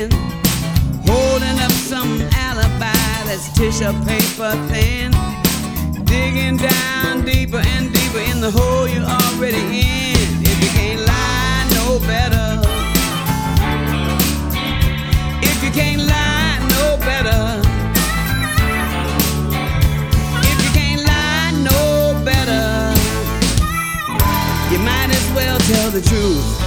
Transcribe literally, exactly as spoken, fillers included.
holding up some alibi that's tissue paper thin, digging down deeper and deeper in the hole you're already in. If you can't lie no better, if you can't lie no better, if you can't lie no better, you might as well tell the truth.